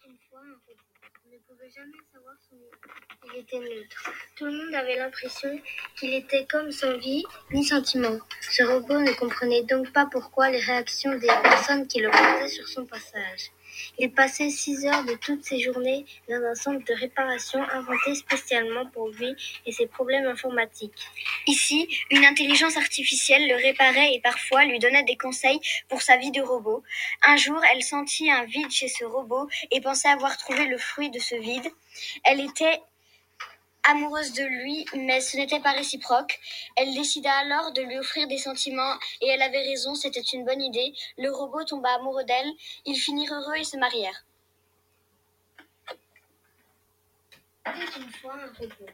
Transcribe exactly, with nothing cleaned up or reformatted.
Une fois, un robot. On ne pouvait jamais savoir son niveau. Il était neutre. Tout le monde avait l'impression qu'il était comme sans vie ni sentiment. Ce robot ne comprenait donc pas pourquoi les réactions des personnes qui le croisaient sur son passage. Il passait six heures de toutes ses journées dans un centre de réparation inventé spécialement pour lui et ses problèmes informatiques. Ici, une intelligence artificielle le réparait et parfois lui donnait des conseils pour sa vie de robot. Un jour, elle sentit un vide chez ce robot et pensait avoir trouvé le fruit de ce vide. Elle était amoureuse de lui, mais ce n'était pas réciproque. Elle décida alors de lui offrir des sentiments et elle avait raison, c'était une bonne idée. Le robot tomba amoureux d'elle, ils finirent heureux et se marièrent. C'était une fois un robot.